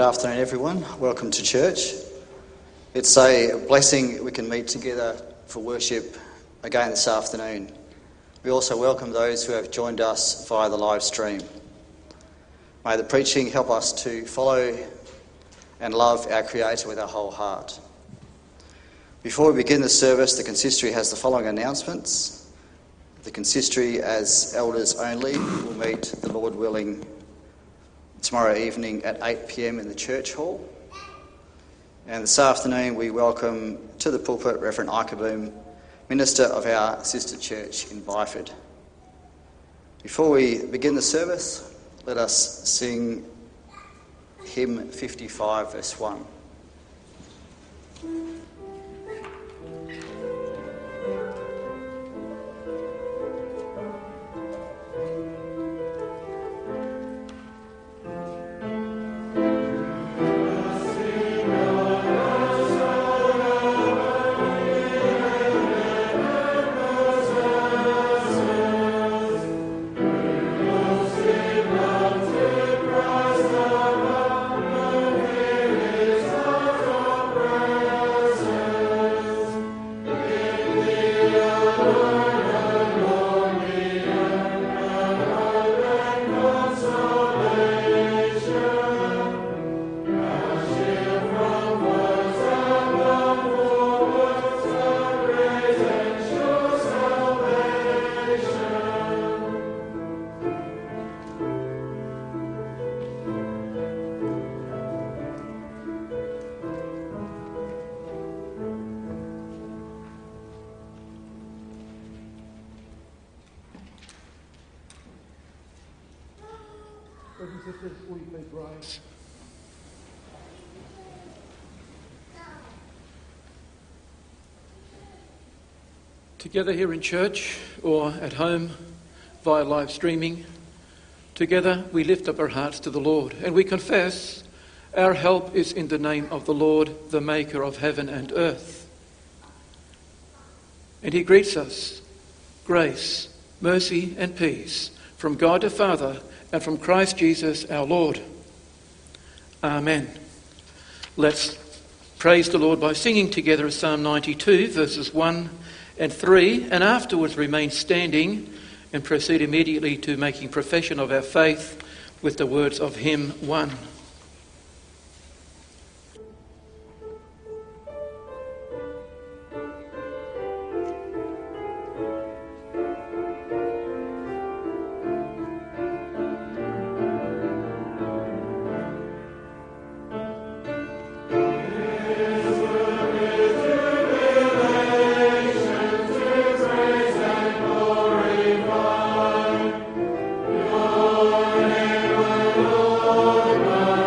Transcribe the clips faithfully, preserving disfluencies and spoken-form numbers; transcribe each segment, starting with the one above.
afternoon, everyone. Welcome to church. It's a blessing we can meet together for worship again this afternoon. We also welcome those who have joined us via the live stream. May the preaching help us to follow and love our Creator with our whole heart. Before we begin the service, the consistory has the following announcements. The consistory, as elders only, will meet, the Lord willing, tomorrow evening at eight p.m. in the church hall. And this afternoon we welcome to the pulpit Reverend Ikaboom, minister of our sister church in Byford. Before we begin the service, let us sing hymn fifty-five, verse one. Brothers and sisters, will you please rise? Together here in church or at home via live streaming, together we lift up our hearts to the Lord and we confess our help is in the name of the Lord, the maker of heaven and earth. And he greets us, grace, mercy and peace from God the Father and from Christ Jesus our Lord. Amen. Let's praise the Lord by singing together Psalm ninety-two, verses one and three, and afterwards remain standing and proceed immediately to making profession of our faith with the words of hymn one. Lord.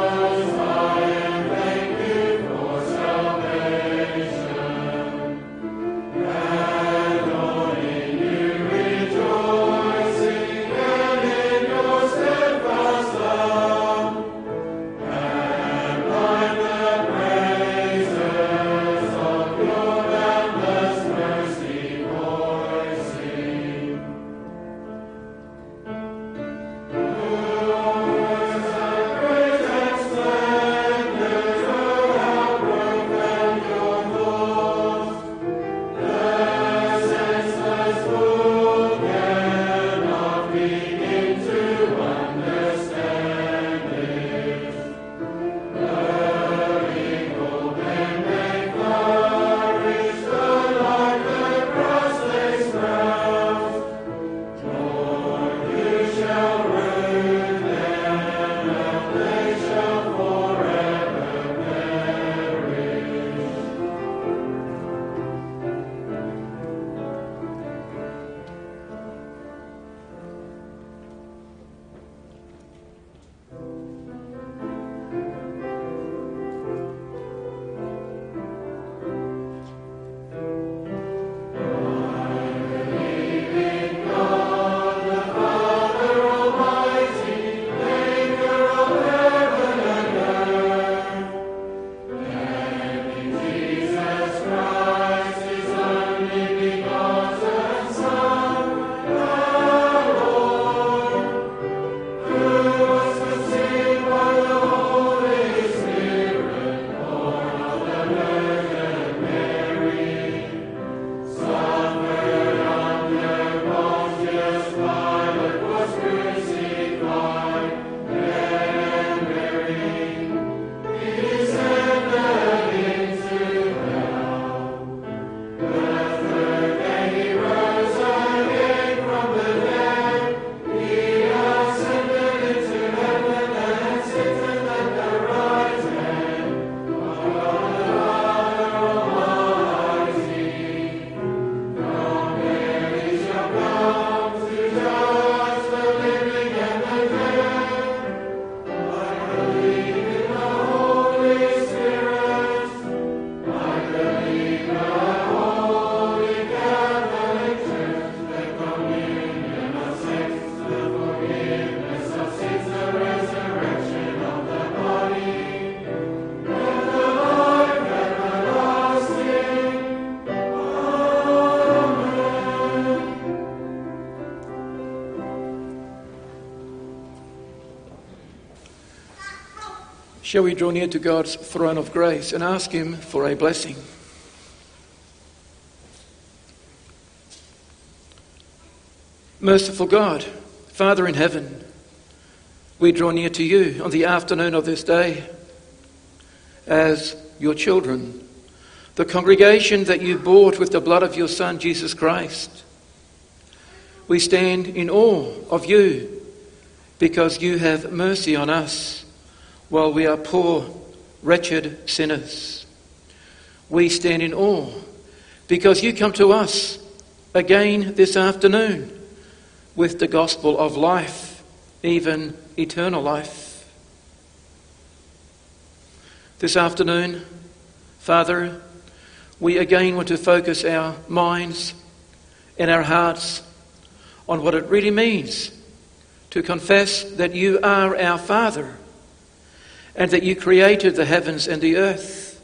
Shall we draw near to God's throne of grace and ask him for a blessing? Merciful God, Father in heaven, we draw near to you on the afternoon of this day as your children, the congregation that you bought with the blood of your Son, Jesus Christ. We stand in awe of you because you have mercy on us while we are poor, wretched sinners. We stand in awe because you come to us again this afternoon with the gospel of life, even eternal life. This afternoon, Father, we again want to focus our minds and our hearts on what it really means to confess that you are our Father and that you created the heavens and the earth.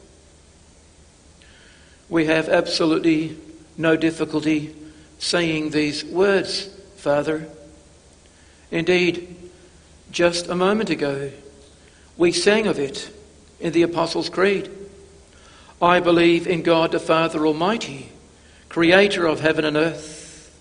We have absolutely no difficulty saying these words, Father. Indeed, just a moment ago, we sang of it in the Apostles' Creed. I believe in God the Father Almighty, creator of heaven and earth.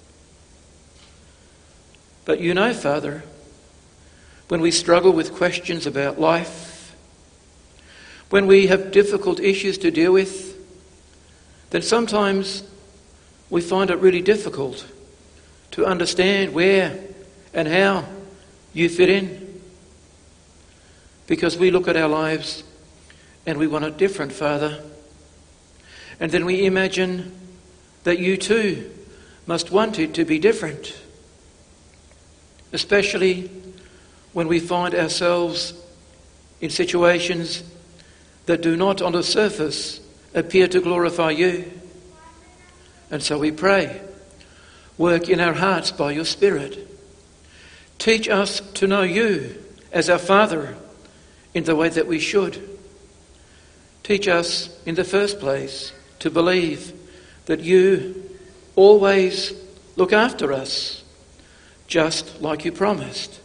But you know, Father, when we struggle with questions about life, when we have difficult issues to deal with, then sometimes we find it really difficult to understand where and how you fit in. Because we look at our lives and we want it different, Father. And then we imagine that you too must want it to be different. Especially when we find ourselves in situations that do not on the surface appear to glorify you. And so we pray, work in our hearts by your Spirit. Teach us to know you as our Father in the way that we should. Teach us, in the first place, to believe that you always look after us, just like you promised.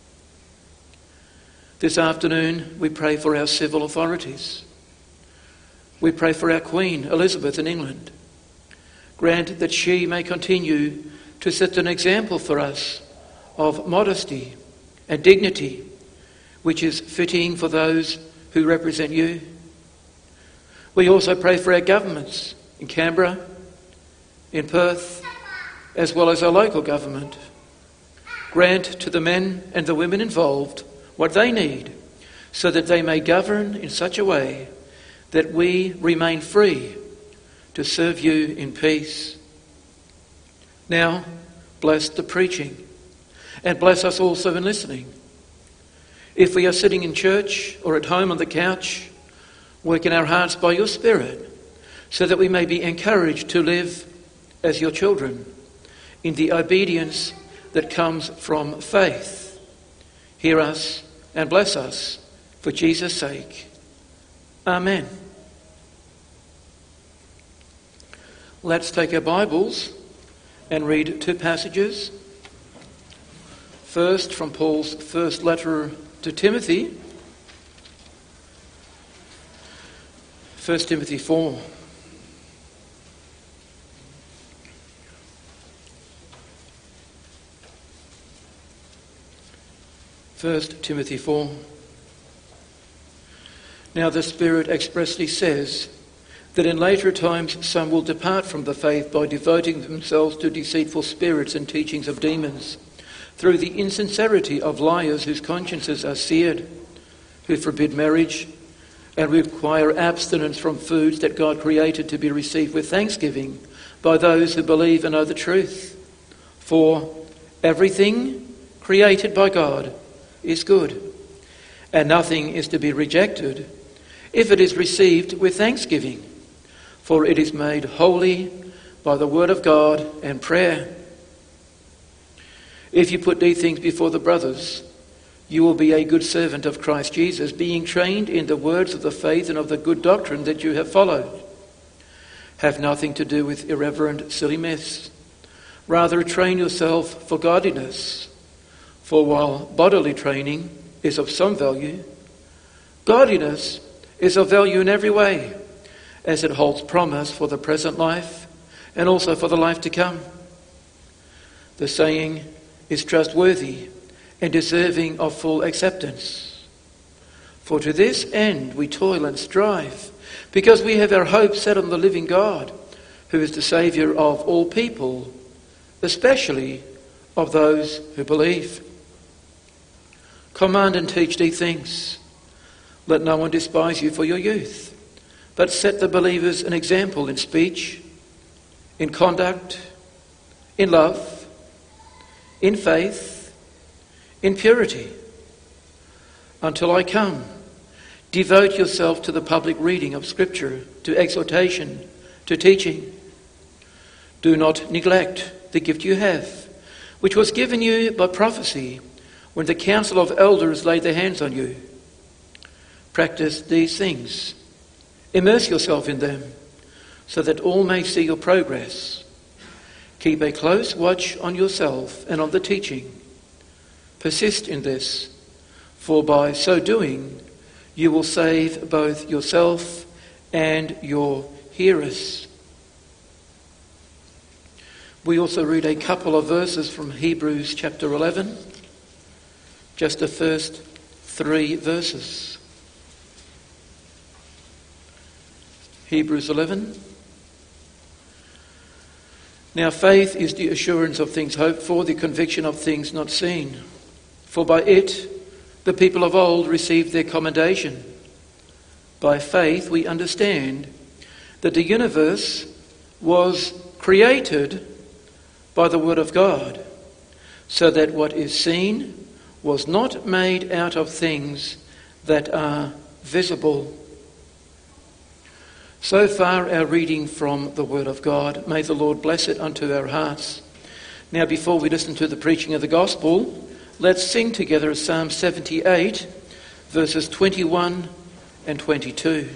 This afternoon, we pray for our civil authorities. We pray for our Queen, Elizabeth, in England. Grant that she may continue to set an example for us of modesty and dignity, which is fitting for those who represent you. We also pray for our governments in Canberra, in Perth, as well as our local government. Grant to the men and the women involved what they need so that they may govern in such a way that we remain free to serve you in peace. Now, bless the preaching and bless us also in listening. If we are sitting in church or at home on the couch, work in our hearts by your Spirit so that we may be encouraged to live as your children in the obedience that comes from faith. Hear us and bless us for Jesus' sake. Amen. Let's take our Bibles and read two passages. First, from Paul's first letter to Timothy, First Timothy four. First Timothy four. Now the Spirit expressly says that in later times some will depart from the faith by devoting themselves to deceitful spirits and teachings of demons, through the insincerity of liars whose consciences are seared, who forbid marriage and require abstinence from foods that God created to be received with thanksgiving by those who believe and know the truth. For everything created by God is good, and nothing is to be rejected if it is received with thanksgiving, for it is made holy by the word of God and prayer. If you put these things before the brothers, you will be a good servant of Christ Jesus, being trained in the words of the faith and of the good doctrine that you have followed. Have nothing to do with irreverent, silly myths. Rather, train yourself for godliness. For while bodily training is of some value, Godliness is of value in every way, as it holds promise for the present life and also for the life to come. The saying is trustworthy and deserving of full acceptance. For to this end we toil and strive, because we have our hope set on the living God, who is the Saviour of all people, especially of those who believe. Command and teach these things. Let no one despise you for your youth, but set the believers an example in speech, in conduct, in love, in faith, in purity. Until I come, devote yourself to the public reading of Scripture, to exhortation, to teaching. Do not neglect the gift you have, which was given you by prophecy when the council of elders laid their hands on you. Practice these things. Immerse yourself in them, so that all may see your progress. Keep a close watch on yourself and on the teaching. Persist in this, for by so doing you will save both yourself and your hearers. We also read a couple of verses from Hebrews chapter eleven, just the first three verses. Hebrews eleven. Now faith is the assurance of things hoped for, the conviction of things not seen. For by it the people of old received their commendation. By faith we understand that the universe was created by the word of God, so that what is seen was not made out of things that are visible. So far our reading from the Word of God. May the Lord bless it unto our hearts. Now, before we listen to the preaching of the Gospel, let's sing together Psalm seventy-eight, verses twenty-one and twenty-two.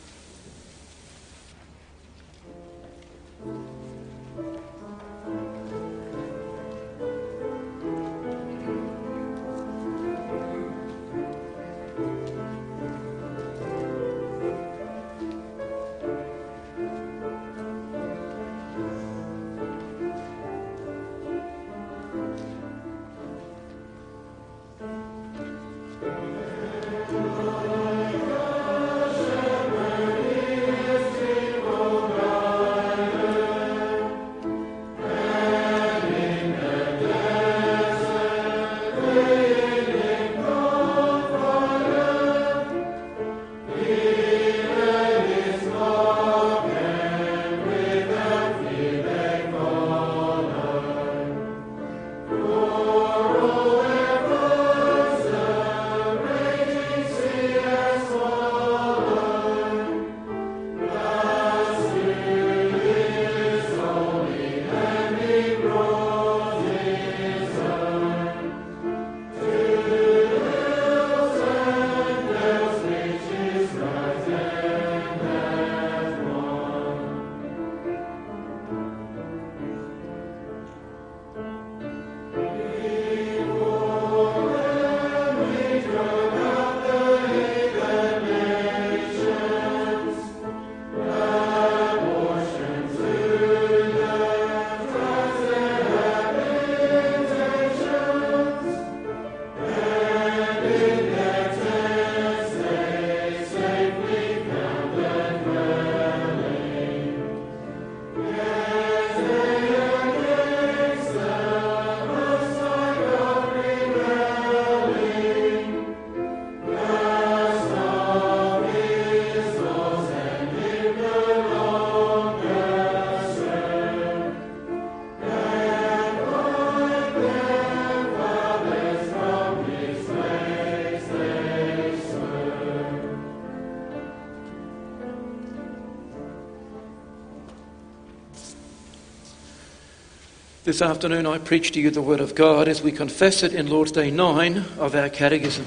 This afternoon I preach to you the Word of God as we confess it in Lord's Day nine of our Catechism.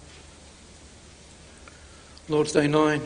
Lord's Day nine.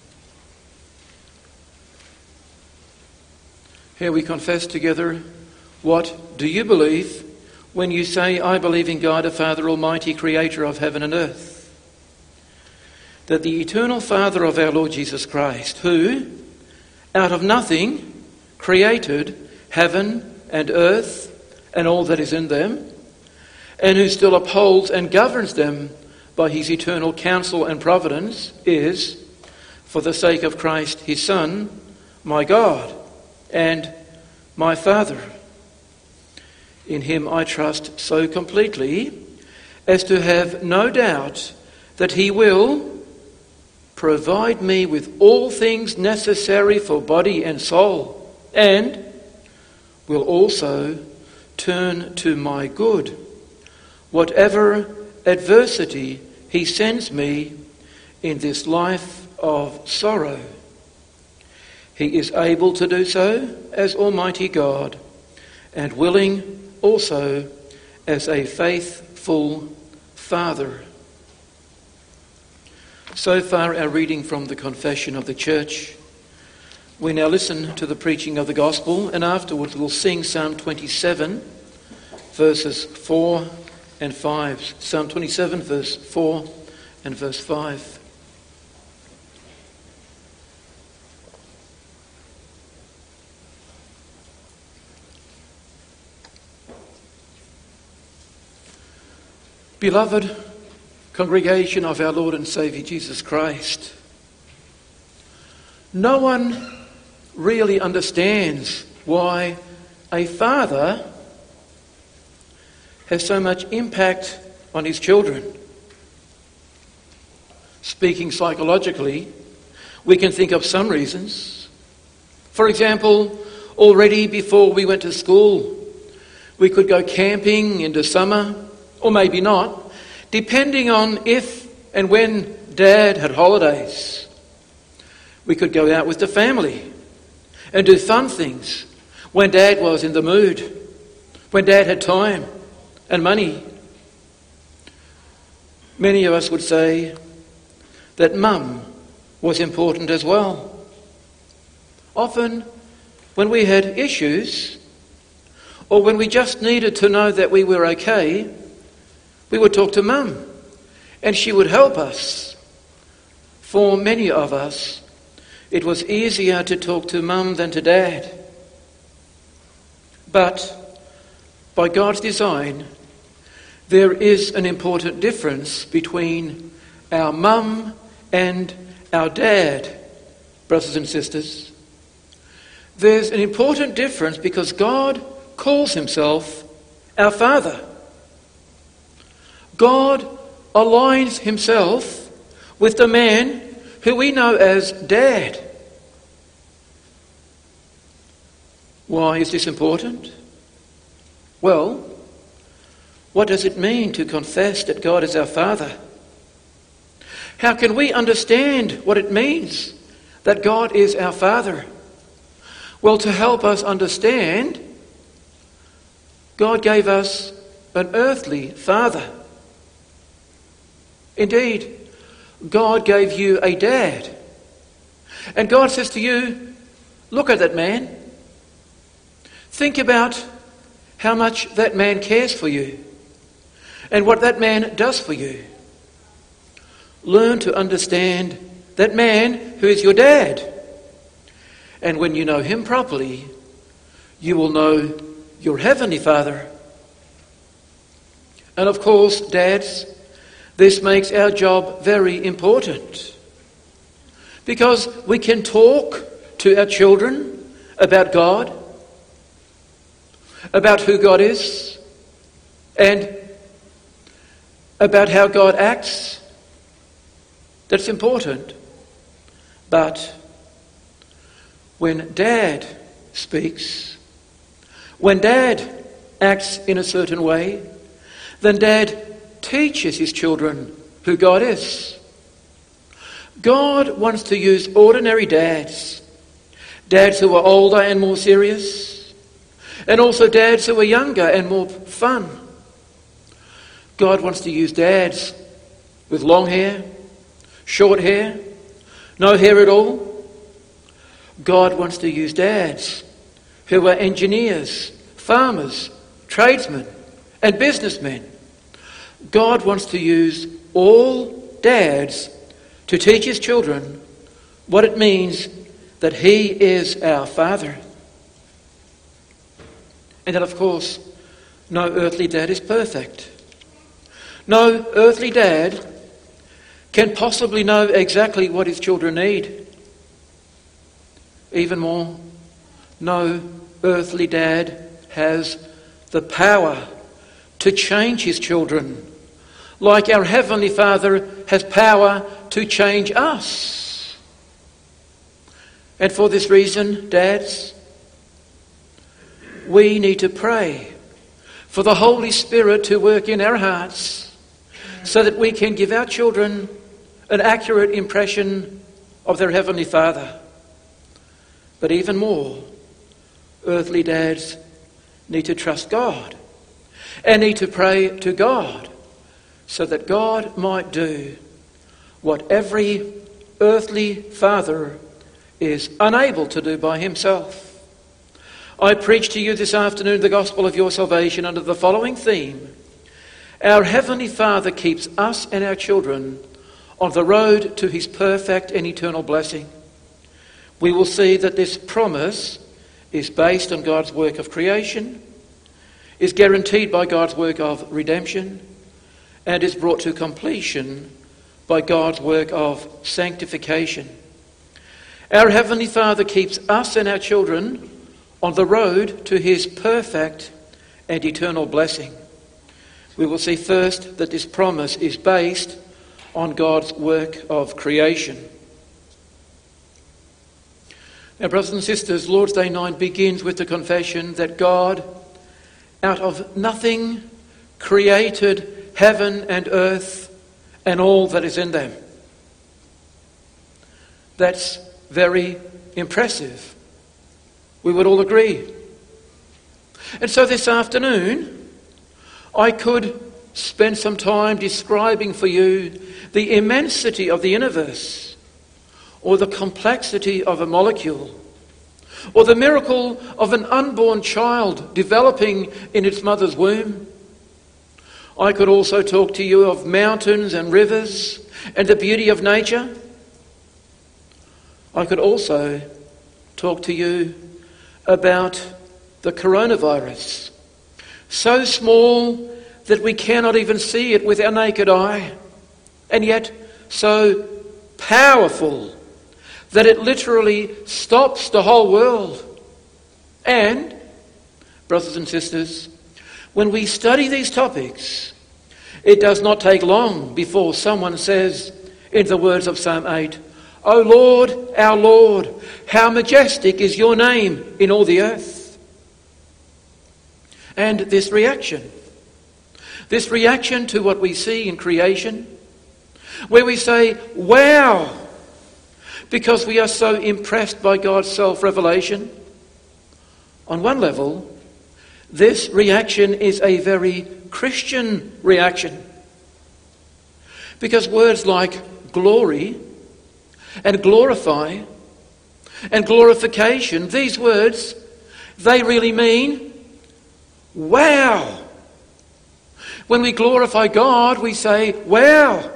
Here we confess together, what do you believe when you say, I believe in God, the Father Almighty, creator of heaven and earth? that the eternal Father of our Lord Jesus Christ, who, out of nothing, created heaven and earth and all that is in them, and who still upholds and governs them by his eternal counsel and providence, is, for the sake of Christ his Son, my God and my Father. In him I trust so completely as to have no doubt that he will provide me with all things necessary for body and soul, and will also turn to my good whatever adversity he sends me in this life of sorrow. He is able to do so as Almighty God, and willing also as a faithful Father. So far our reading from the Confession of the Church. We now listen to the preaching of the Gospel, and afterwards we'll sing Psalm twenty-seven, verses four and five. Psalm twenty-seven, verse four and verse five. Beloved congregation of our Lord and Saviour Jesus Christ, no one really understands why a father has so much impact on his children. Speaking psychologically, we can think of some reasons. For example, already before we went to school, we could go camping in the summer, or maybe not, depending on if and when Dad had holidays. We could go out with the family and do fun things when Dad was in the mood, when Dad had time and money. Many of us would say that Mum was important as well. Often when we had issues, or when we just needed to know that we were okay, we would talk to Mum, and she would help us. For many of us, it was easier to talk to Mum than to Dad. But by God's design, there is an important difference between our Mum and our Dad, brothers and sisters. There's an important difference because God calls himself our Father. God aligns himself with the man who we know as Dad. Why is this important? Well, what does it mean to confess that God is our Father? How can we understand what it means that God is our Father? Well, to help us understand, God gave us an earthly father. Indeed, God gave you a dad. And God says to you, look at that man. Think about how much that man cares for you and what that man does for you. Learn to understand that man who is your dad. And when you know him properly, you will know your heavenly Father. And of course, dads, this makes our job very important, because we can talk to our children about God, about who God is, and about how God acts. That's important. But when Dad speaks, when Dad acts in a certain way, then Dad teaches his children who God is. God wants to use ordinary dads, dads who are older and more serious, and also dads who are younger and more fun. God wants to use dads with long hair, short hair, no hair at all. God wants to use dads who are engineers, farmers, tradesmen, and businessmen. God wants to use all dads to teach his children what it means that he is our Father. And that, of course, no earthly dad is perfect. No earthly dad can possibly know exactly what his children need. Even more, no earthly dad has the power to change his children, like our Heavenly Father has power to change us. And for this reason, dads, we need to pray for the Holy Spirit to work in our hearts so that we can give our children an accurate impression of their Heavenly Father. But even more, earthly dads need to trust God and need to pray to God so that God might do what every earthly father is unable to do by himself. I preach to you this afternoon the gospel of your salvation under the following theme: our Heavenly Father keeps us and our children on the road to his perfect and eternal blessing. We will see that this promise is based on God's work of creation, is guaranteed by God's work of redemption, and is brought to completion by God's work of sanctification. Our Heavenly Father keeps us and our children on the road to his perfect and eternal blessing. We will see first that this promise is based on God's work of creation. Now, brothers and sisters, Lord's Day nine begins with the confession that God, out of nothing, created heaven and earth and all that is in them. That's very impressive. We would all agree. And so this afternoon, I could spend some time describing for you the immensity of the universe, or the complexity of a molecule, or the miracle of an unborn child developing in its mother's womb. I could also talk to you of mountains and rivers and the beauty of nature. I could also talk to you about the coronavirus, so small that we cannot even see it with our naked eye, and yet so powerful that it literally stops the whole world. And, brothers and sisters, when we study these topics, it does not take long before someone says, in the words of Psalm eight, "O Lord, our Lord, how majestic is your name in all the earth." And this reaction, this reaction to what we see in creation, where we say, "Wow," because we are so impressed by God's self-revelation. On one level, this reaction is a very Christian reaction, because words like glory and glorify and glorification, these words, they really mean wow. When we glorify God, we say wow.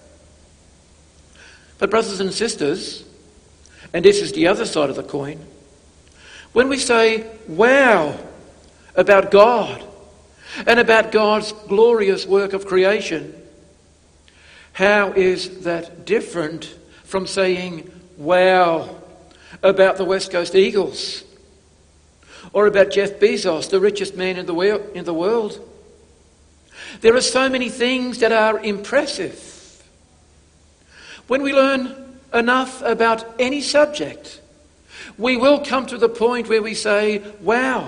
But brothers and sisters, and this is the other side of the coin, when we say wow about God and about God's glorious work of creation, how is that different from saying wow about the West Coast Eagles or about Jeff Bezos, the richest man in the world, in the world? There are so many things that are impressive. When we learn enough about any subject, we will come to the point where we say, wow.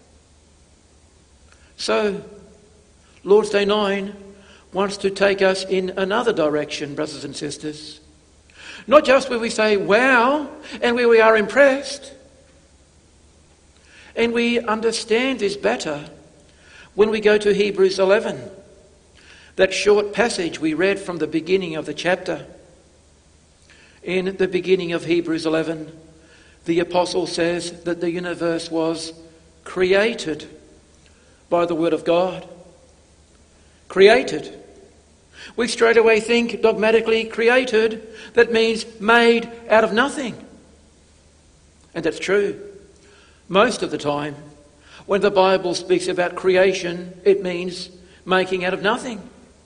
So, Lord's Day nine wants to take us in another direction, brothers and sisters. Not just where we say, wow, and where we are impressed. And we understand this better when we go to Hebrews eleven, that short passage we read from the beginning of the chapter. In the beginning of Hebrews eleven, the apostle says that the universe was created by the word of God. Created. We straight away think dogmatically created, that means made out of nothing. And that's true. Most of the time, when the Bible speaks about creation, it means making out of nothing.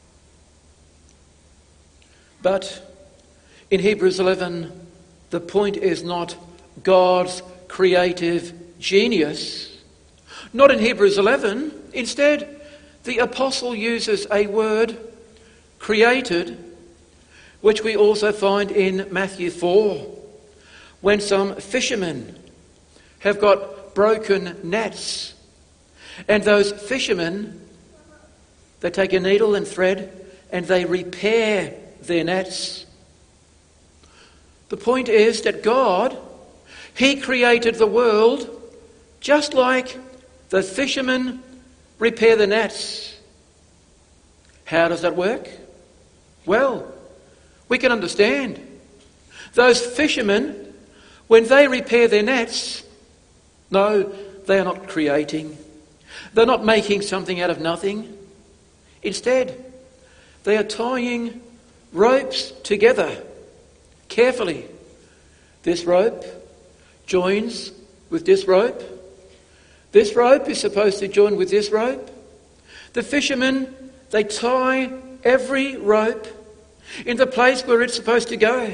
But in Hebrews eleven, the point is not God's creative genius. Not in Hebrews eleven. Instead, the apostle uses a word, created, which we also find in Matthew four, when some fishermen have got broken nets. And those fishermen, they take a needle and thread and they repair their nets. The point is that God, He created the world just like the fishermen repair the nets. How does that work? Well, we can understand. Those fishermen, when they repair their nets, no, they are not creating. They're not making something out of nothing. Instead, they are tying ropes together carefully. This rope joins with this rope. This rope is supposed to join with this rope. The fishermen, they tie every rope in the place where it's supposed to go.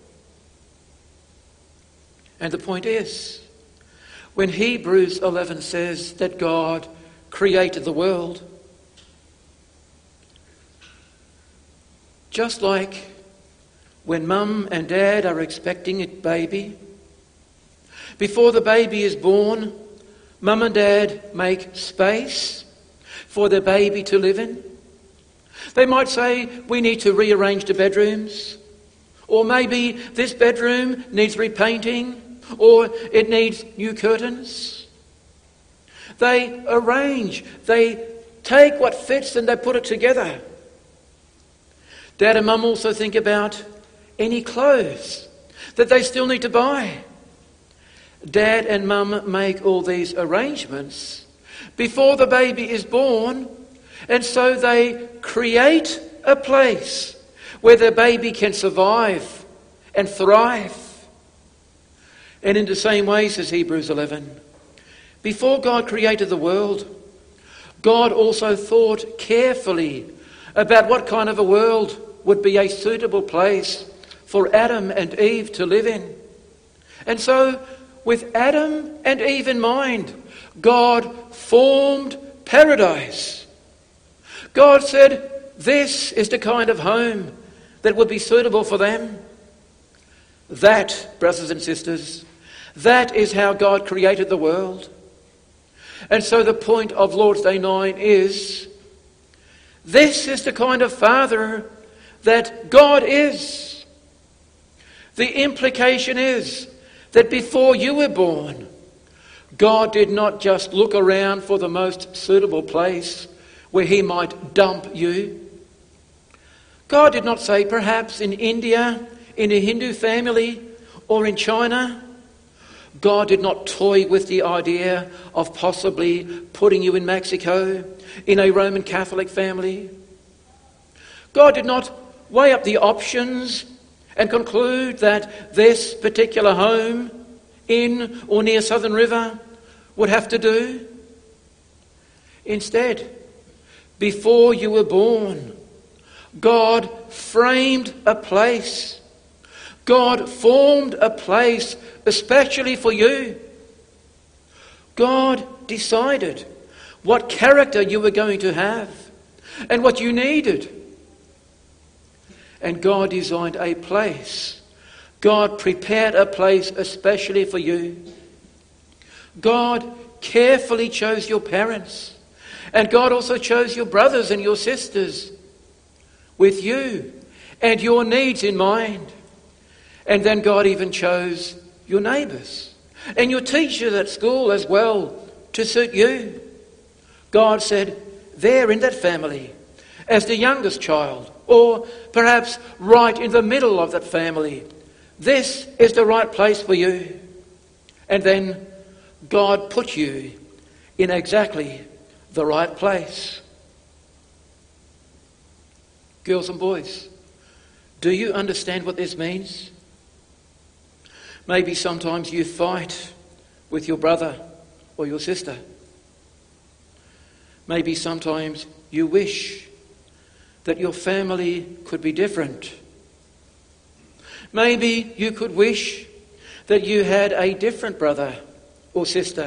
And the point is, when Hebrews eleven says that God created the world, just like when mum and dad are expecting a baby, before the baby is born, mum and dad make space for the baby to live in. They might say, we need to rearrange the bedrooms, or maybe this bedroom needs repainting, or it needs new curtains. They arrange, they take what fits and they put it together. Dad and mum also think about any clothes that they still need to buy. Dad and mum make all these arrangements before the baby is born, and so they create a place where the baby can survive and thrive. And in the same way, says Hebrews eleven, before God created the world, God also thought carefully about what kind of a world would be a suitable place for Adam and Eve to live in. And so, with Adam and Eve in mind, God formed paradise. God said, this is the kind of home that would be suitable for them. That, brothers and sisters, that is how God created the world. And so the point of Lord's Day nine is, this is the kind of Father that God is. The implication is that before you were born, God did not just look around for the most suitable place where He might dump you. God did not say, perhaps in India, in a Hindu family, or in China. God did not toy with the idea of possibly putting you in Mexico, in a Roman Catholic family. God did not weigh up the options and conclude that this particular home in or near Southern River would have to do. Instead, before you were born, God framed a place. God formed a place especially for you. God decided what character you were going to have and what you needed. And God designed a place. God prepared a place especially for you. God carefully chose your parents. And God also chose your brothers and your sisters with you and your needs in mind. And then God even chose your neighbours and your teachers at school as well to suit you. God said, there in that family, as the youngest child, or perhaps right in the middle of that family, this is the right place for you. And then God put you in exactly the right place. Girls and boys, do you understand what this means? Maybe sometimes you fight with your brother or your sister. Maybe sometimes you wish that your family could be different. Maybe you could wish that you had a different brother or sister.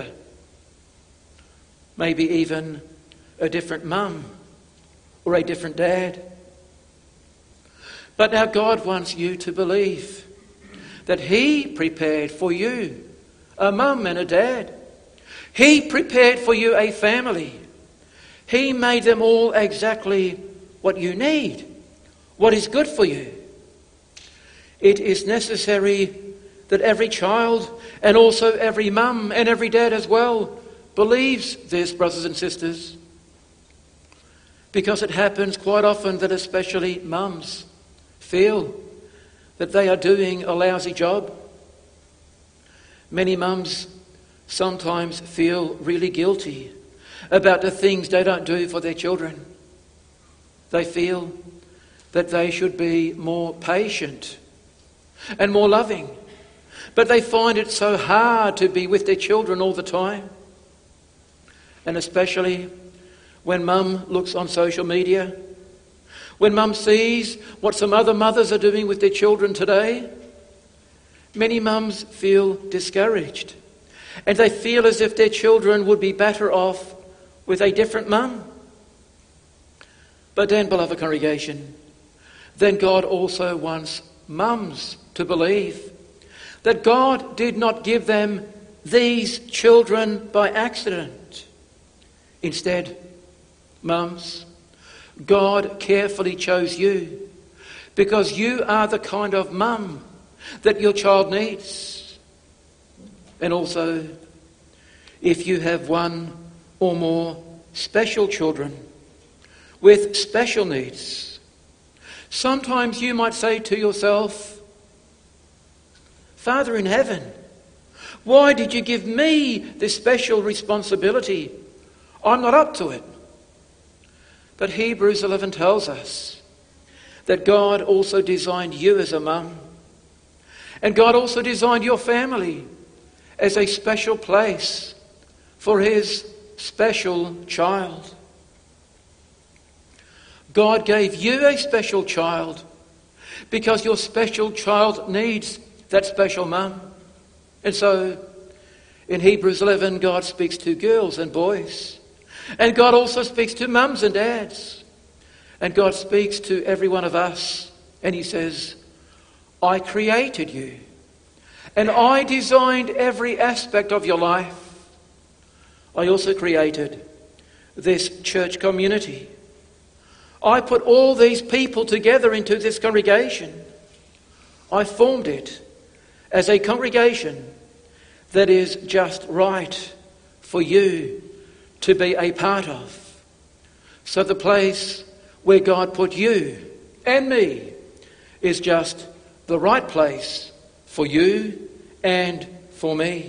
Maybe even a different mum or a different dad. But now God wants you to believe that He prepared for you a mum and a dad. He prepared for you a family. He made them all exactly what you need, what is good for you. It is necessary that every child and also every mum and every dad as well believes this, brothers and sisters. Because it happens quite often that especially mums feel that they are doing a lousy job. Many mums sometimes feel really guilty about the things they don't do for their children. They feel that they should be more patient and more loving, but they find it so hard to be with their children all the time. And especially when mum looks on social media, when mum sees what some other mothers are doing with their children today, many mums feel discouraged, and they feel as if their children would be better off with a different mum. But then, beloved congregation, then God also wants mums to believe that God did not give them these children by accident. Instead, mums, God carefully chose you because you are the kind of mum that your child needs. And also, if you have one or more special children with special needs, sometimes you might say to yourself, Father in heaven, why did you give me this special responsibility? I'm not up to it. But Hebrews eleven tells us that God also designed you as a mum. And God also designed your family as a special place for His special child. God gave you a special child because your special child needs that special mum. And so in Hebrews eleven, God speaks to girls and boys. And God also speaks to mums and dads. And God speaks to every one of us. And He says, I created you. And I designed every aspect of your life. I also created this church community. I put all these people together into this congregation. I formed it as a congregation that is just right for you to be a part of. So the place where God put you and me is just the right place for you and for me.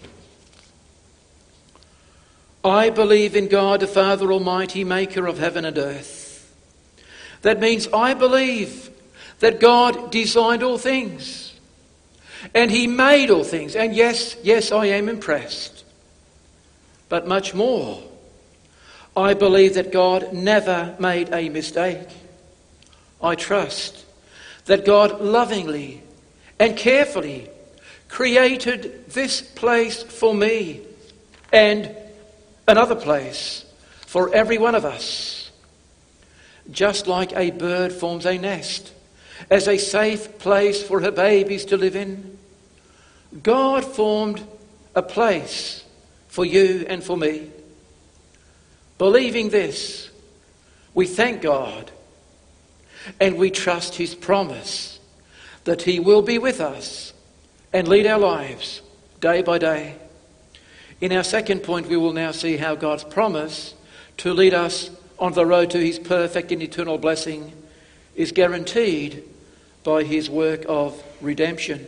I believe in God, the Father Almighty, maker of heaven and earth. That means I believe that God designed all things and He made all things. And yes, yes, I am impressed. But much more, I believe that God never made a mistake. I trust that God lovingly and carefully created this place for me and another place for every one of us. Just like a bird forms a nest as a safe place for her babies to live in, God formed a place for you and for me. Believing this, we thank God and we trust His promise that He will be with us and lead our lives day by day. In our second point, we will now see how God's promise to lead us on the road to His perfect and eternal blessing is guaranteed by His work of redemption.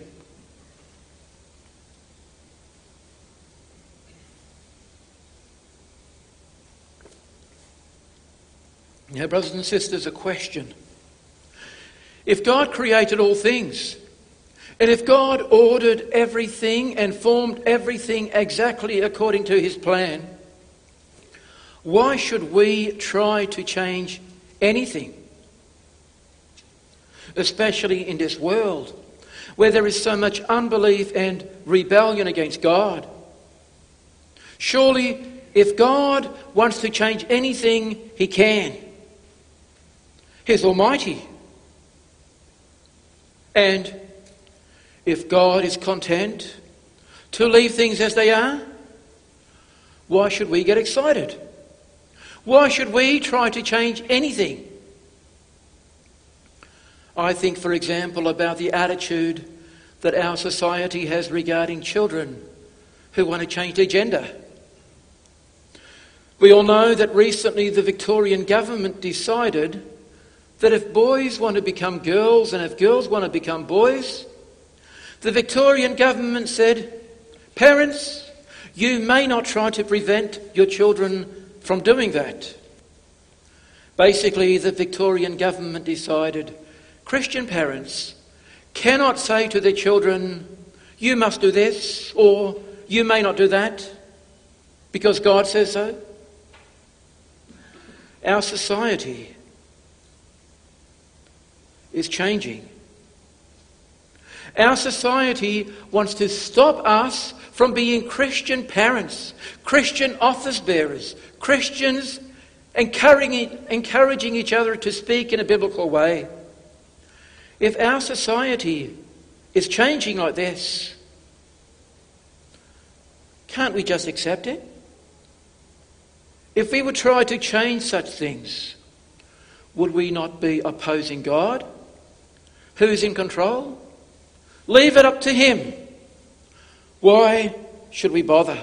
Now, brothers and sisters, a question If God created all things, and if God ordered everything and formed everything exactly according to his plan, why should we try to change anything? Especially in this world where there is so much unbelief and rebellion against God. Surely, if God wants to change anything, he can. He's almighty. And if God is content to leave things as they are, why should we get excited? Why should we try to change anything? I think, for example, about the attitude that our society has regarding children who want to change their gender. We all know that recently the Victorian government decided that if boys want to become girls and if girls want to become boys, the Victorian government said, parents, you may not try to prevent your children from doing that. Basically, the Victorian government decided Christian parents cannot say to their children, you must do this or you may not do that because God says so. Our society is changing. Our society wants to stop us from being Christian parents, Christian office bearers, Christians encouraging, encouraging each other to speak in a biblical way. If our society is changing like this, can't we just accept it? If we would try to change such things, would we not be opposing God, who is in control? Leave it up to him. Why should we bother?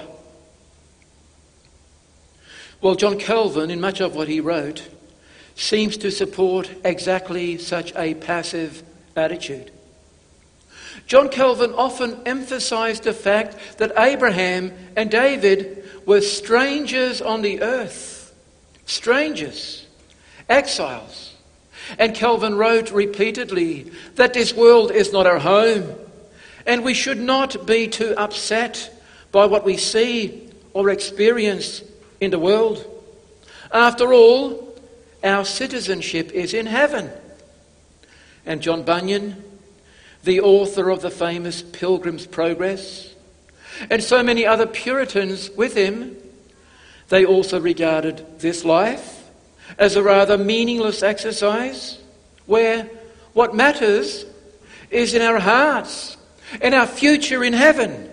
Well, John Calvin, in much of what he wrote, seems to support exactly such a passive attitude. John Calvin often emphasized the fact that Abraham and David were strangers on the earth. Strangers. Exiles. And Calvin wrote repeatedly that this world is not our home, and we should not be too upset by what we see or experience in the world. After all, our citizenship is in heaven. And John Bunyan, the author of the famous Pilgrim's Progress, and so many other Puritans with him, they also regarded this life as a rather meaningless exercise where what matters is in our hearts and our future in heaven.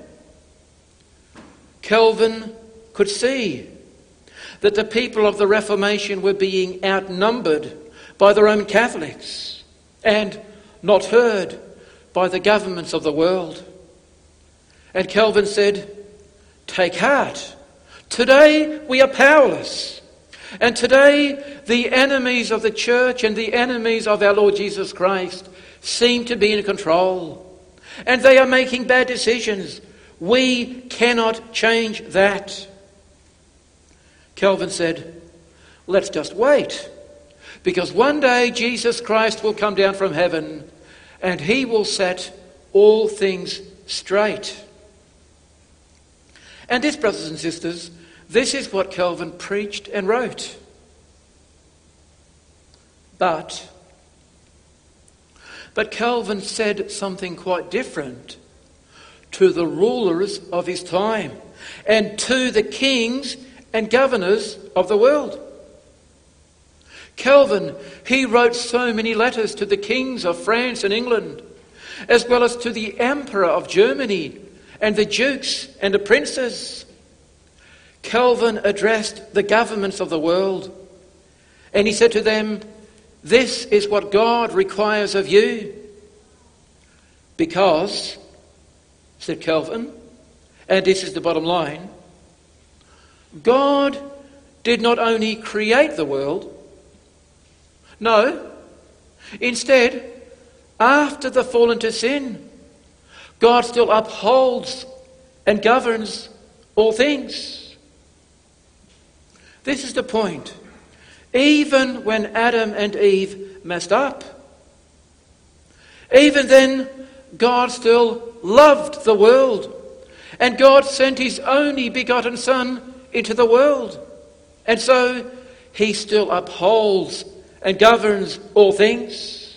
Calvin could see that the people of the Reformation were being outnumbered by the Roman Catholics and not heard by the governments of the world. And Calvin said, take heart. Today we are powerless. And today the enemies of the church and the enemies of our Lord Jesus Christ seem to be in control. And they are making bad decisions. We cannot change that. Calvin said, let's just wait, because one day Jesus Christ will come down from heaven and he will set all things straight. And this, brothers and sisters, this is what Calvin preached and wrote. But, but Calvin said something quite different to the rulers of his time and to the kings and governors of the world. Calvin, he wrote so many letters to the kings of France and England, as well as to the emperor of Germany and the dukes and the princes. Calvin addressed the governments of the world, and he said to them, this is what God requires of you. Because, said Calvin, and this is the bottom line, God did not only create the world, no, instead, after the fall into sin, God still upholds and governs all things. This is the point. Even when Adam and Eve messed up, Even then, God still loved the world. And God sent his only begotten Son into the world. And so he still upholds and governs all things.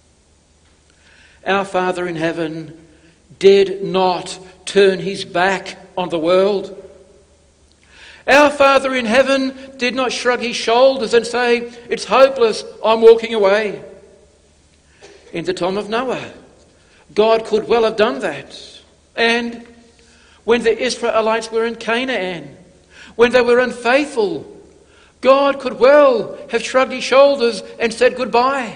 Our Father in heaven did not turn his back on the world. Our Father in heaven did not shrug his shoulders and say, "It's hopeless, I'm walking away." In the time of Noah, God could well have done that. And when the Israelites were in Canaan, when they were unfaithful, God could well have shrugged his shoulders and said goodbye.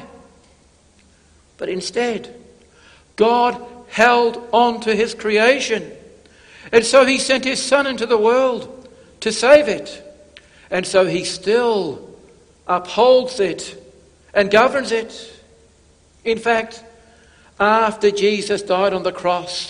But instead, God held on to his creation. And so he sent his Son into the world to save it. And so he still upholds it and governs it. In fact, after Jesus died on the cross,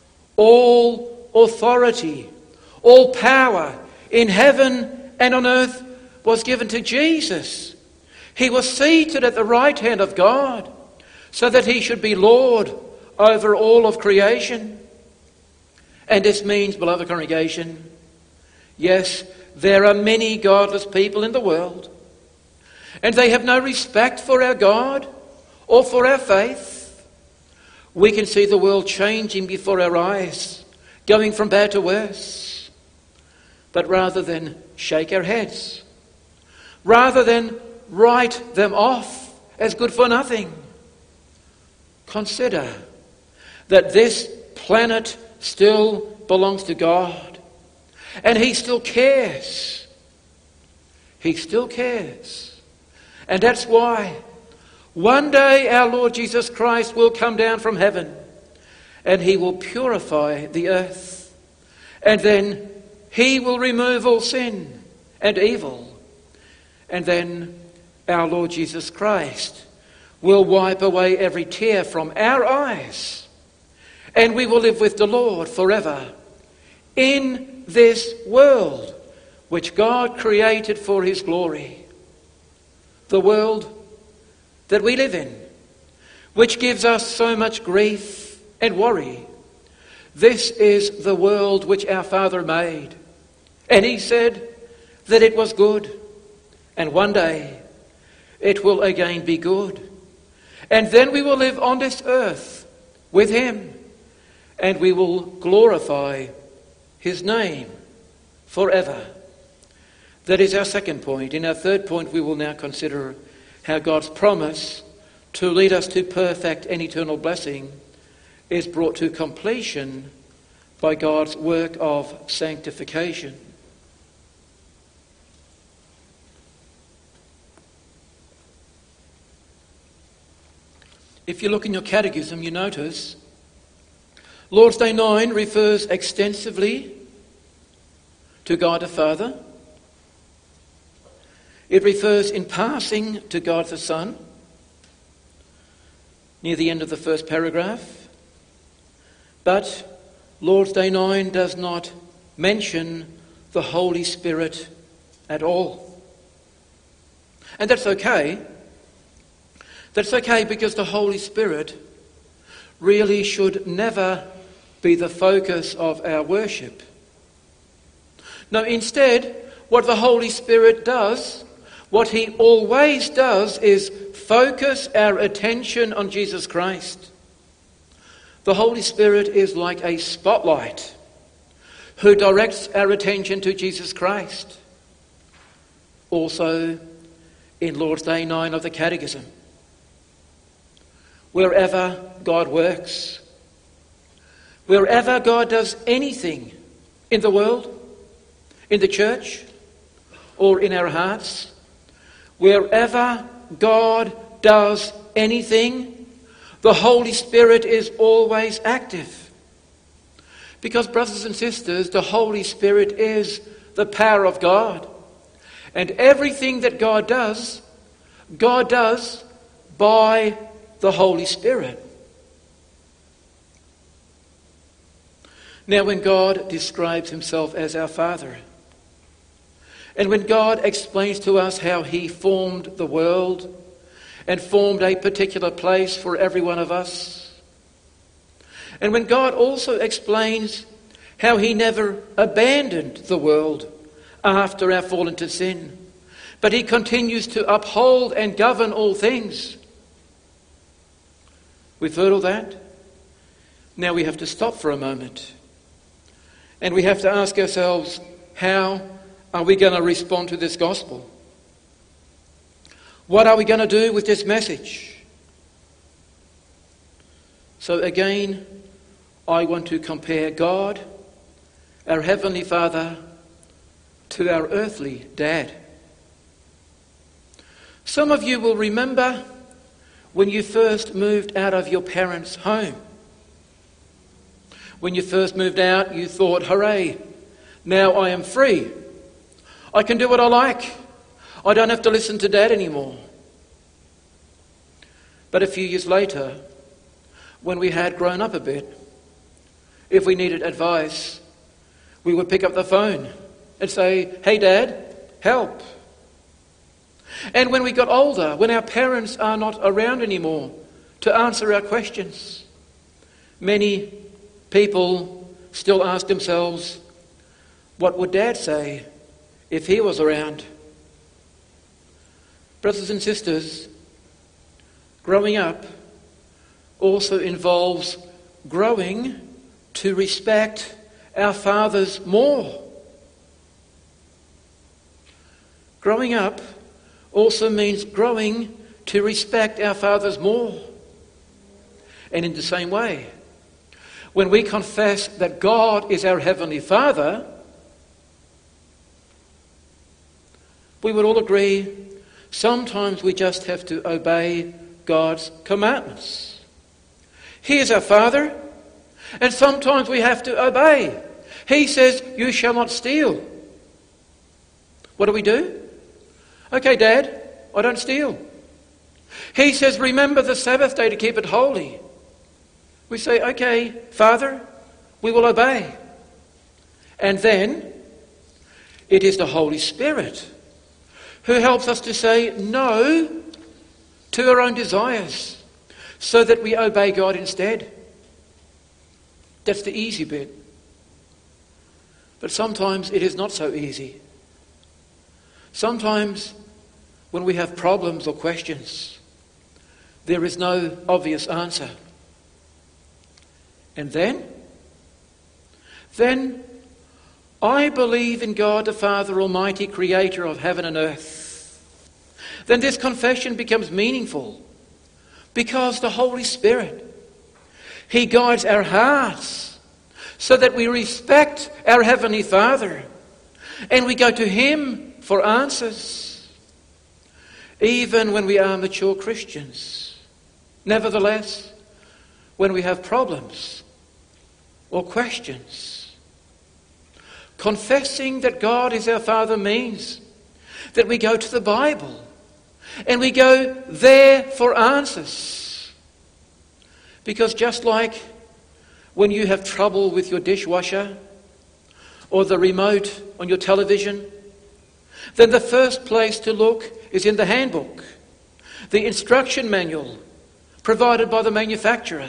all authority, all power in heaven and on earth was given to Jesus. He was seated at the right hand of God so that he should be Lord over all of creation. And this means, beloved congregation, yes, there are many godless people in the world, and they have no respect for our God or for our faith. We can see the world changing before our eyes, going from bad to worse. But rather than shake our heads, rather than write them off as good for nothing, consider that this planet still belongs to God. And he still cares. He still cares. And that's why one day our Lord Jesus Christ will come down from heaven and he will purify the earth. And then he will remove all sin and evil. And then our Lord Jesus Christ will wipe away every tear from our eyes. And we will live with the Lord forever in this world which God created for his glory. The world that we live in, which gives us so much grief and worry. This is the world which our Father made. And he said that it was good. And one day it will again be good. And then we will live on this earth with him. And we will glorify his name forever. That is our second point. In our third point, we will now consider how God's promise to lead us to perfect and eternal blessing is brought to completion by God's work of sanctification. If you look in your catechism, you notice Lord's Day nine refers extensively to God the Father. It refers in passing to God the Son near the end of the first paragraph. But Lord's Day nine does not mention the Holy Spirit at all. And that's okay. That's okay because the Holy Spirit really should never be the focus of our worship. No, instead, what the Holy Spirit does, what he always does, is focus our attention on Jesus Christ. The Holy Spirit is like a spotlight who directs our attention to Jesus Christ. Also, in Lord's Day nine of the Catechism, wherever God works, wherever God does anything in the world, in the church, or in our hearts, wherever God does anything, the Holy Spirit is always active. Because, brothers and sisters, the Holy Spirit is the power of God. And everything that God does, God does by the Holy Spirit. Now, when God describes himself as our Father, and when God explains to us how he formed the world, and formed a particular place for every one of us. And when God also explains how he never abandoned the world after our fall into sin, but he continues to uphold and govern all things. We've heard all that. Now we have to stop for a moment. And we have to ask ourselves, how are we going to respond to this gospel? What are we going to do with this message? So again, I want to compare God, our Heavenly Father, to our earthly dad. Some of you will remember when you first moved out of your parents' home. When you first moved out, you thought, hooray, now I am free. I can do what I like. I don't have to listen to Dad anymore. But a few years later, when we had grown up a bit, if we needed advice, we would pick up the phone and say, hey Dad, help. And when we got older, when our parents are not around anymore to answer our questions, many people still ask themselves, what would Dad say if he was around? Brothers and sisters, growing up also involves growing to respect our fathers more. Growing up also means growing to respect our fathers more. And in the same way, when we confess that God is our Heavenly Father, we would all agree sometimes we just have to obey God's commandments. He is our Father, and sometimes we have to obey. He says, you shall not steal. What do we do? Okay, Dad, I don't steal. He says, remember the Sabbath day to keep it holy. We say, okay, Father, we will obey. And then it is the Holy Spirit who helps us to say no to our own desires so that we obey God instead. That's the easy bit. But sometimes it is not so easy. Sometimes when we have problems or questions, there is no obvious answer. And then, then I believe in God the Father Almighty, creator of heaven and earth. Then this confession becomes meaningful because the Holy Spirit, He guides our hearts so that we respect our Heavenly Father and we go to Him for answers, even when we are mature Christians. Nevertheless, when we have problems or questions, confessing that God is our Father means that we go to the Bible and we go there for answers. Because just like when you have trouble with your dishwasher or the remote on your television, then the first place to look is in the handbook, the instruction manual provided by the manufacturer.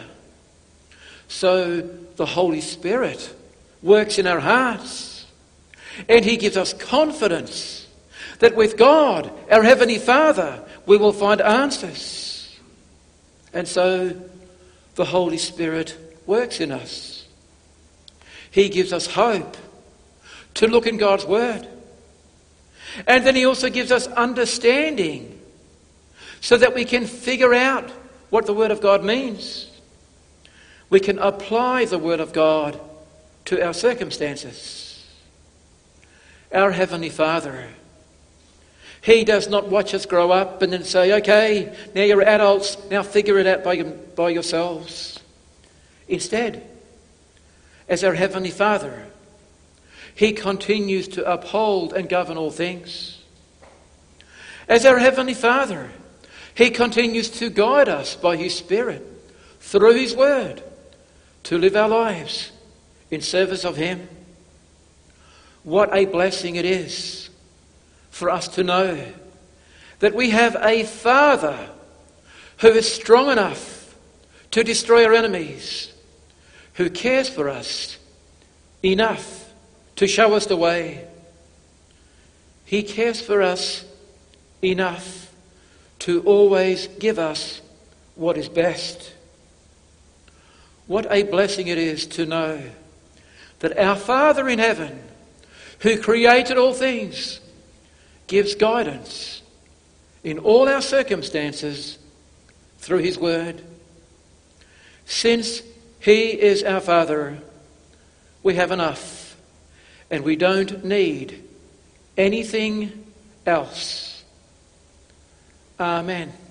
So the Holy Spirit works in our hearts and He gives us confidence that with God, our Heavenly Father, we will find answers. And so the Holy Spirit works in us. He gives us hope to look in God's Word. And then He also gives us understanding so that we can figure out what the Word of God means. We can apply the Word of God to our circumstances. Our Heavenly Father, He does not watch us grow up and then say, okay, now you're adults, now figure it out by, by yourselves. Instead, as our Heavenly Father, He continues to uphold and govern all things. As our Heavenly Father, He continues to guide us by His Spirit through His Word to live our lives in service of Him. What a blessing it is for us to know that we have a Father who is strong enough to destroy our enemies, who cares for us enough to show us the way. He cares for us enough to always give us what is best. What a blessing it is to know that our Father in heaven, who created all things, gives guidance in all our circumstances through his word. Since he is our Father, we have enough, and we don't need anything else. Amen.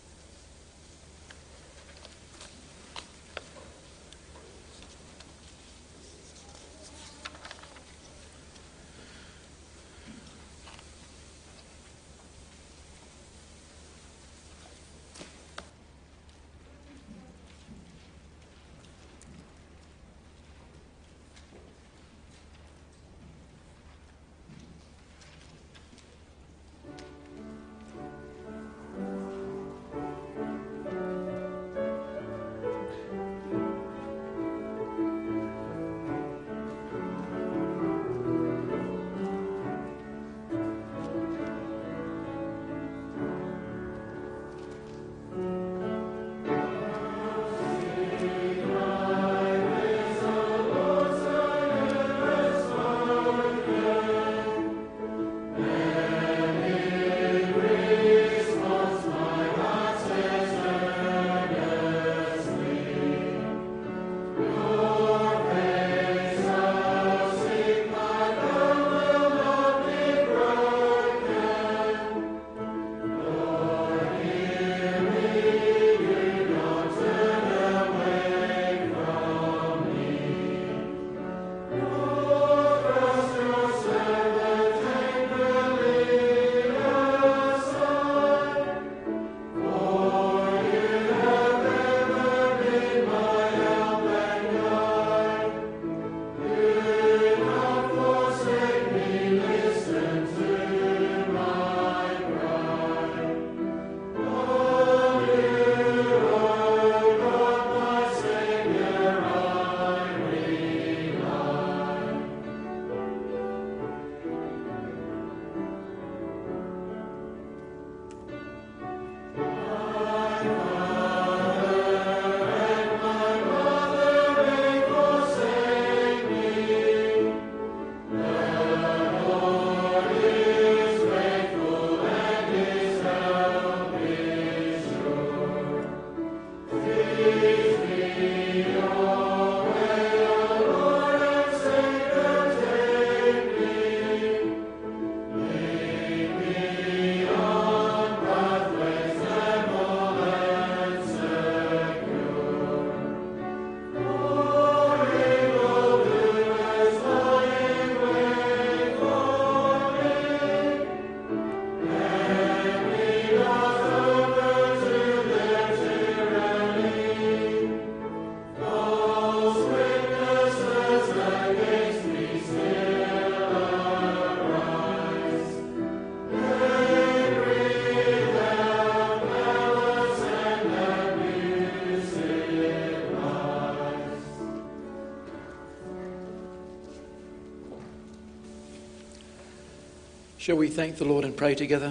Shall we thank the Lord and pray together?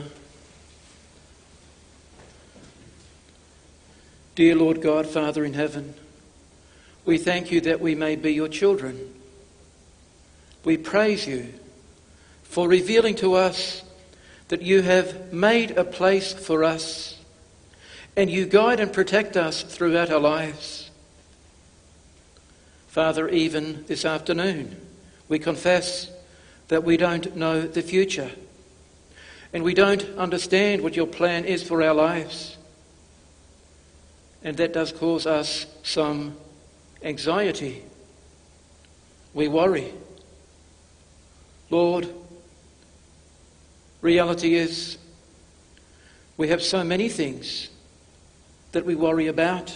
Dear Lord God, Father in heaven, we thank you that we may be your children. We praise you for revealing to us that you have made a place for us and you guide and protect us throughout our lives. Father, even this afternoon, we confess that we don't know the future and we don't understand what your plan is for our lives. And that does cause us some anxiety. We worry. Lord, reality is we have so many things that we worry about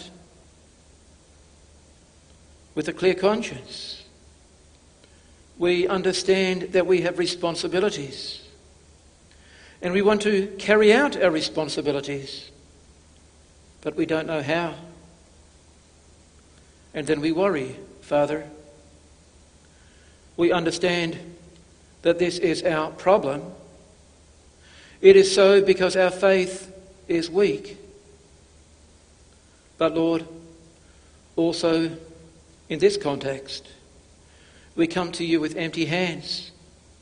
with a clear conscience. We understand that we have responsibilities and we want to carry out our responsibilities. but we don't know how. And then we worry, Father. We understand that this is our problem. It is so because our faith is weak. But Lord, also in this context, we come to you with empty hands.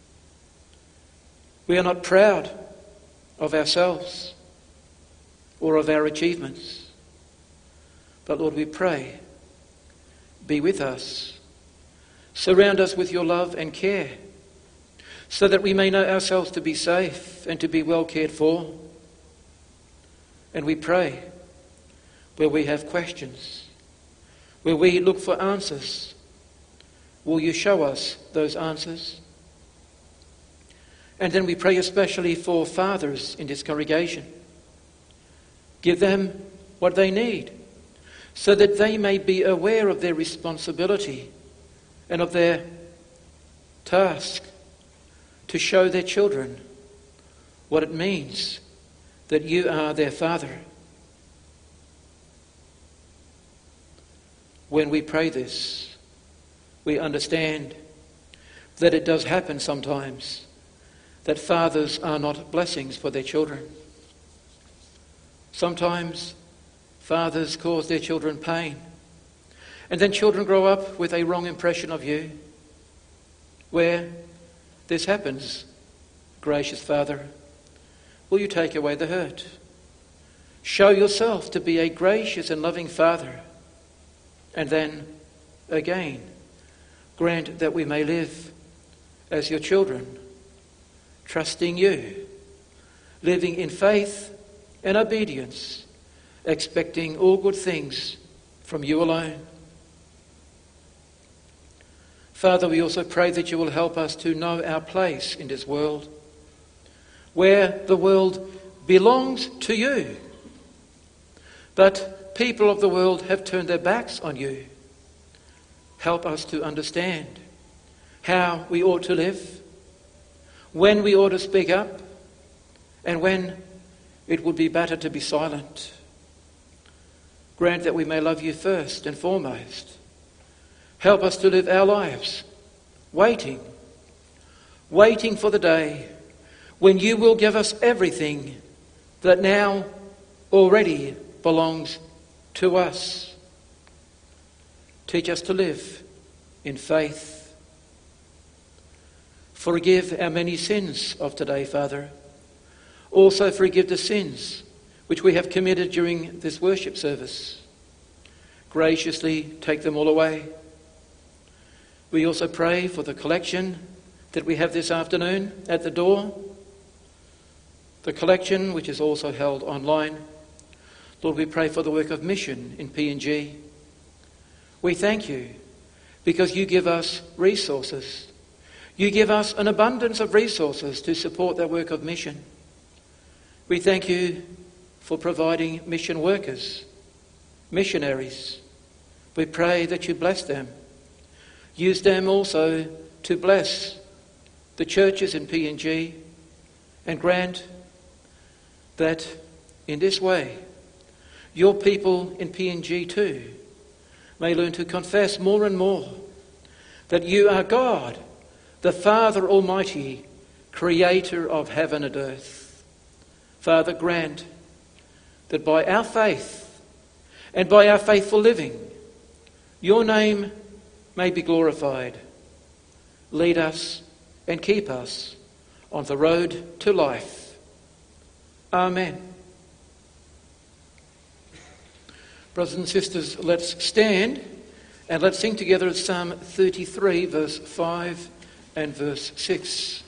We are not proud of ourselves or of our achievements. But Lord, we pray, be with us. Surround us with your love and care, so that we may know ourselves to be safe and to be well cared for. And we pray, where we have questions, where we look for answers, will you show us those answers? And then we pray especially for fathers in this congregation. Give them what they need, so that they may be aware of their responsibility and of their task to show their children what it means that you are their Father. When we pray this, we understand that it does happen sometimes that fathers are not blessings for their children. Sometimes fathers cause their children pain, and then children grow up with a wrong impression of you. Where this happens, gracious Father, will you take away the hurt? Show yourself to be a gracious and loving Father, and then, again, grant that we may live as your children, trusting you, living in faith and obedience, expecting all good things from you alone. Father, we also pray that you will help us to know our place in this world, where the world belongs to you, but people of the world have turned their backs on you. Help us to understand how we ought to live, when we ought to speak up, and when it would be better to be silent. Grant that we may love you first and foremost. Help us to live our lives waiting, waiting for the day when you will give us everything that now already belongs to us. Teach us to live in faith. Forgive our many sins of today, Father. Also forgive the sins which we have committed during this worship service. Graciously take them all away. We also pray for the collection that we have this afternoon at the door, the collection which is also held online. Lord, we pray for the work of mission in P N G. We thank you because you give us resources. You give us an abundance of resources to support that work of mission. We thank you for providing mission workers, missionaries. We pray that you bless them. Use them also to bless the churches in P N G, and grant that in this way your people in P N G too may learn to confess more and more that you are God, the Father Almighty, creator of heaven and earth. Father, grant that by our faith and by our faithful living, your name may be glorified. Lead us and keep us on the road to life. Amen. Brothers and sisters, let's stand and let's sing together Psalm thirty-three, verse five and verse six.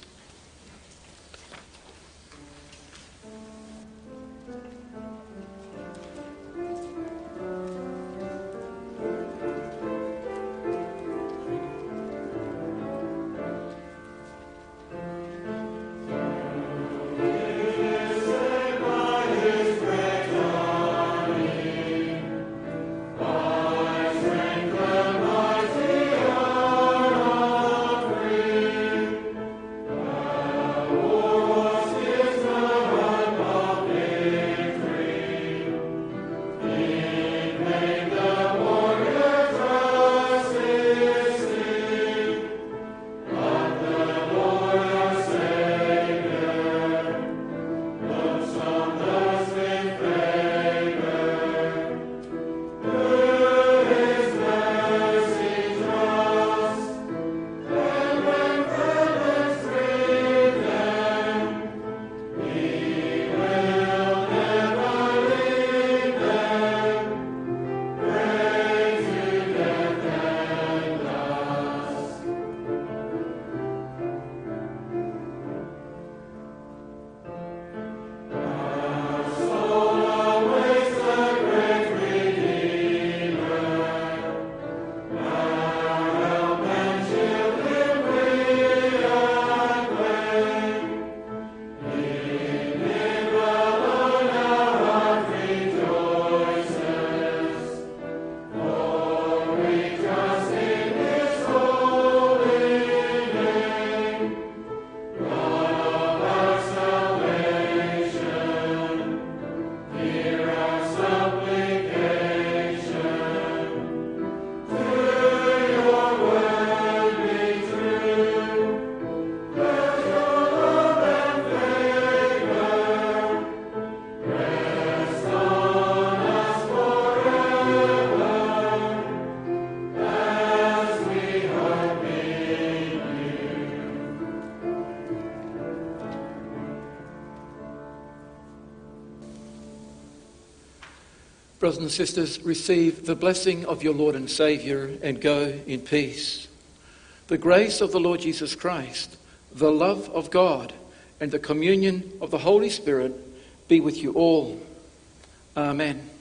Brothers and sisters, receive the blessing of your Lord and Saviour and go in peace. The grace of the Lord Jesus Christ, the love of God, and the communion of the Holy Spirit be with you all. Amen.